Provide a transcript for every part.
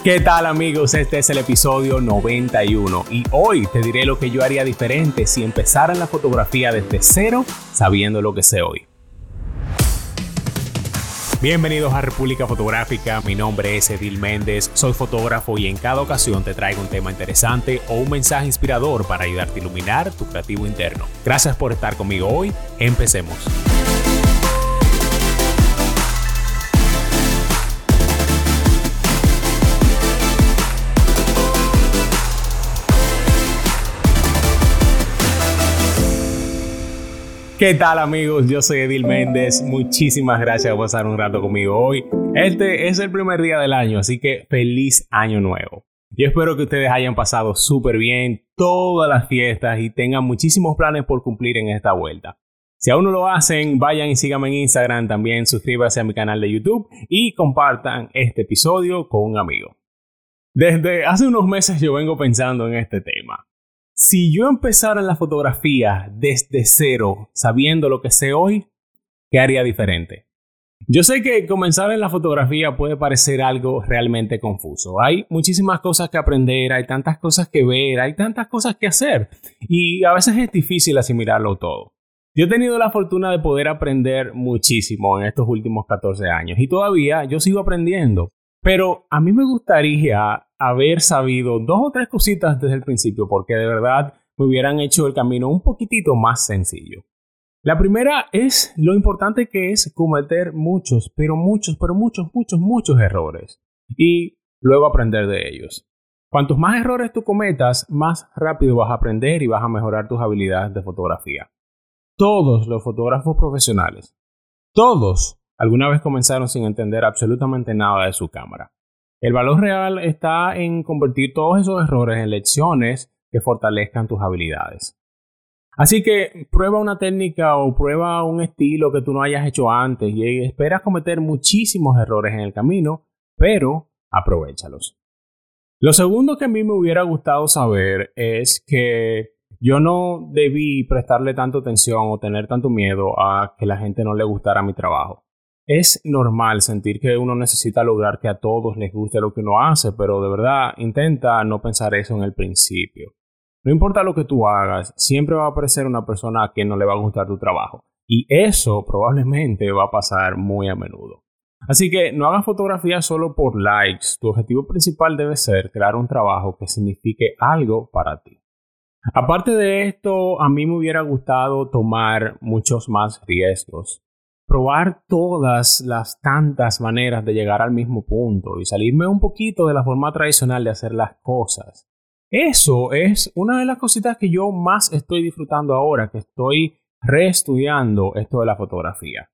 ¿Qué tal, amigos? Este es el episodio 91 y hoy te diré lo que yo haría diferente si empezara en la fotografía desde cero sabiendo lo que sé hoy. Bienvenidos a República Fotográfica, mi nombre es Edil Méndez, soy fotógrafo y en cada ocasión te traigo un tema interesante o un mensaje inspirador para ayudarte a iluminar tu creativo interno. Gracias por estar conmigo hoy, empecemos. ¿Qué tal, amigos? Yo soy Edil Méndez. Muchísimas gracias por pasar un rato conmigo hoy. Este es el primer día del año, así que feliz año nuevo. Yo espero que ustedes hayan pasado súper bien todas las fiestas y tengan muchísimos planes por cumplir en esta vuelta. Si aún no lo hacen, vayan y síganme en Instagram, también suscríbanse a mi canal de YouTube y compartan este episodio con un amigo. Desde hace unos meses yo vengo pensando en este tema. Si yo empezara en la fotografía desde cero, sabiendo lo que sé hoy, ¿qué haría diferente? Yo sé que comenzar en la fotografía puede parecer algo realmente confuso. Hay muchísimas cosas que aprender, hay tantas cosas que ver, hay tantas cosas que hacer y a veces es difícil asimilarlo todo. Yo he tenido la fortuna de poder aprender muchísimo en estos últimos 14 años y todavía yo sigo aprendiendo. Pero a mí me gustaría haber sabido 2 o 3 cositas desde el principio porque de verdad me hubieran hecho el camino un poquitito más sencillo. La primera es lo importante que es cometer muchos errores y luego aprender de ellos. Cuantos más errores tú cometas, más rápido vas a aprender y vas a mejorar tus habilidades de fotografía. Todos los fotógrafos profesionales, todos, alguna vez comenzaron sin entender absolutamente nada de su cámara. El valor real está en convertir todos esos errores en lecciones que fortalezcan tus habilidades. Así que prueba una técnica o prueba un estilo que tú no hayas hecho antes y esperas cometer muchísimos errores en el camino, pero aprovéchalos. Lo segundo que a mí me hubiera gustado saber es que yo no debí prestarle tanta atención o tener tanto miedo a que la gente no le gustara mi trabajo. Es normal sentir que uno necesita lograr que a todos les guste lo que uno hace, pero de verdad intenta no pensar eso en el principio. No importa lo que tú hagas, siempre va a aparecer una persona a quien no le va a gustar tu trabajo. Y eso probablemente va a pasar muy a menudo. Así que no hagas fotografía solo por likes. Tu objetivo principal debe ser crear un trabajo que signifique algo para ti. Aparte de esto, a mí me hubiera gustado tomar muchos más riesgos. Probar todas las tantas maneras de llegar al mismo punto y salirme un poquito de la forma tradicional de hacer las cosas. Eso es una de las cositas que yo más estoy disfrutando ahora, que estoy reestudiando esto de la fotografía.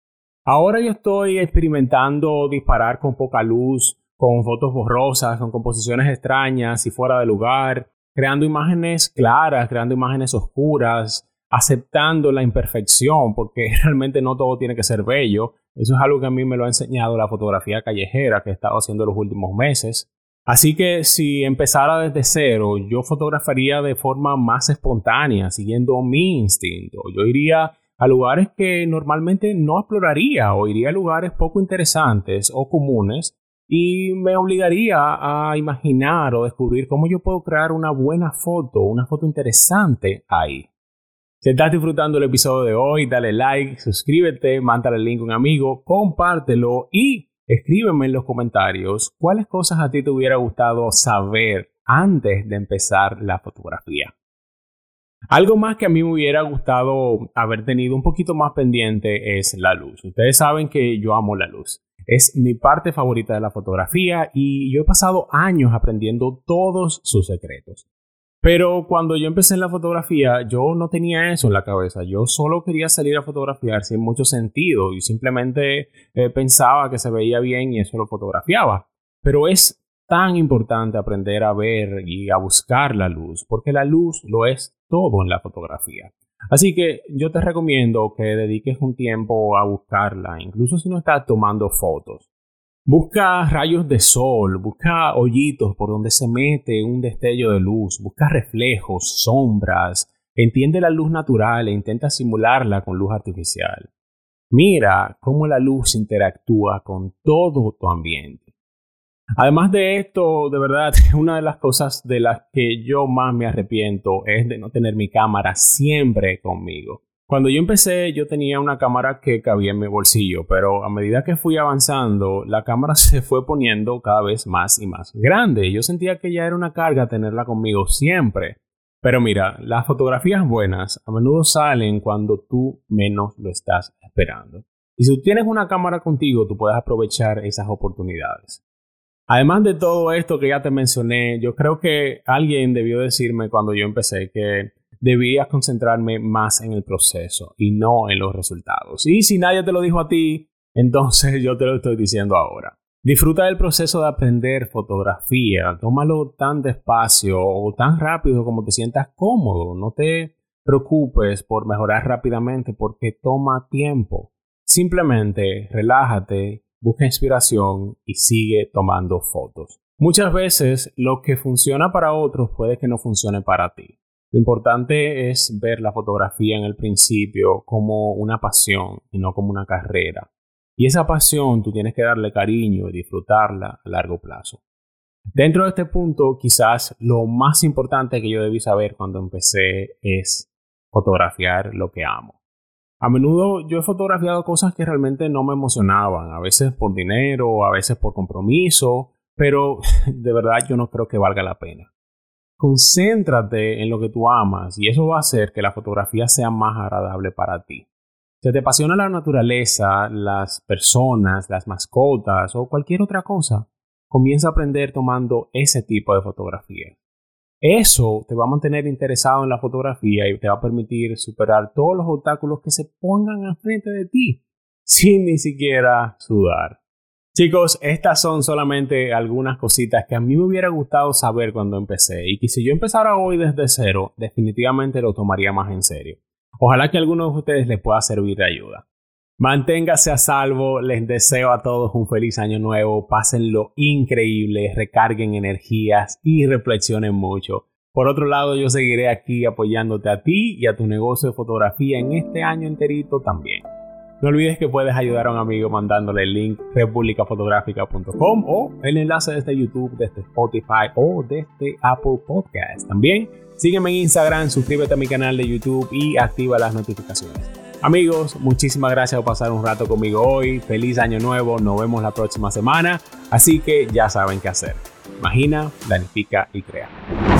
Ahora yo estoy experimentando disparar con poca luz, con fotos borrosas, con composiciones extrañas y fuera de lugar, creando imágenes claras, creando imágenes oscuras, aceptando la imperfección, porque realmente no todo tiene que ser bello. Eso es algo que a mí me lo ha enseñado la fotografía callejera que he estado haciendo los últimos meses. Así que si empezara desde cero, yo fotografaría de forma más espontánea, siguiendo mi instinto. Yo iría a lugares que normalmente no exploraría o iría a lugares poco interesantes o comunes y me obligaría a imaginar o descubrir cómo yo puedo crear una buena foto, una foto interesante ahí. Si estás disfrutando el episodio de hoy, dale like, suscríbete, mándale el link a un amigo, compártelo y escríbeme en los comentarios cuáles cosas a ti te hubiera gustado saber antes de empezar la fotografía. Algo más que a mí me hubiera gustado haber tenido un poquito más pendiente es la luz. Ustedes saben que yo amo la luz. Es mi parte favorita de la fotografía y yo he pasado años aprendiendo todos sus secretos. Pero cuando yo empecé en la fotografía, yo no tenía eso en la cabeza. Yo solo quería salir a fotografiar sin mucho sentido y simplemente pensaba que se veía bien y eso lo fotografiaba. Pero es tan importante aprender a ver y a buscar la luz, porque la luz lo es todo en la fotografía. Así que yo te recomiendo que dediques un tiempo a buscarla, incluso si no estás tomando fotos. Busca rayos de sol, busca hoyitos por donde se mete un destello de luz, busca reflejos, sombras, entiende la luz natural e intenta simularla con luz artificial. Mira cómo la luz interactúa con todo tu ambiente. Además de esto, de verdad, una de las cosas de las que yo más me arrepiento es de no tener mi cámara siempre conmigo. Cuando yo empecé, yo tenía una cámara que cabía en mi bolsillo, pero a medida que fui avanzando, la cámara se fue poniendo cada vez más y más grande. Yo sentía que ya era una carga tenerla conmigo siempre. Pero mira, las fotografías buenas a menudo salen cuando tú menos lo estás esperando. Y si tú tienes una cámara contigo, tú puedes aprovechar esas oportunidades. Además de todo esto que ya te mencioné, yo creo que alguien debió decirme cuando yo empecé que debía concentrarme más en el proceso y no en los resultados. Y si nadie te lo dijo a ti, entonces yo te lo estoy diciendo ahora. Disfruta del proceso de aprender fotografía. Tómalo tan despacio o tan rápido como te sientas cómodo. No te preocupes por mejorar rápidamente porque toma tiempo. Simplemente relájate, busca inspiración y sigue tomando fotos. Muchas veces lo que funciona para otros puede que no funcione para ti. Lo importante es ver la fotografía en el principio como una pasión y no como una carrera. Y esa pasión tú tienes que darle cariño y disfrutarla a largo plazo. Dentro de este punto, quizás lo más importante que yo debí saber cuando empecé es fotografiar lo que amo. A menudo yo he fotografiado cosas que realmente no me emocionaban, a veces por dinero, a veces por compromiso, pero de verdad yo no creo que valga la pena. Concéntrate en lo que tú amas y eso va a hacer que la fotografía sea más agradable para ti. Si te apasiona la naturaleza, las personas, las mascotas o cualquier otra cosa, comienza a aprender tomando ese tipo de fotografía. Eso te va a mantener interesado en la fotografía y te va a permitir superar todos los obstáculos que se pongan al frente de ti, sin ni siquiera sudar. Chicos, estas son solamente algunas cositas que a mí me hubiera gustado saber cuando empecé y que si yo empezara hoy desde cero, definitivamente lo tomaría más en serio. Ojalá que a alguno de ustedes les pueda servir de ayuda. Manténgase a salvo, les deseo a todos un feliz año nuevo, pásenlo increíble, recarguen energías y reflexionen mucho. Por otro lado, yo seguiré aquí apoyándote a ti y a tu negocio de fotografía en este año enterito también. No olvides que puedes ayudar a un amigo mandándole el link republicafotográfica.com o el enlace desde YouTube, desde Spotify o desde Apple Podcast. También sígueme en Instagram, suscríbete a mi canal de YouTube y activa las notificaciones. Amigos, muchísimas gracias por pasar un rato conmigo hoy. Feliz año nuevo, nos vemos la próxima semana. Así que ya saben qué hacer. Imagina, planifica y crea.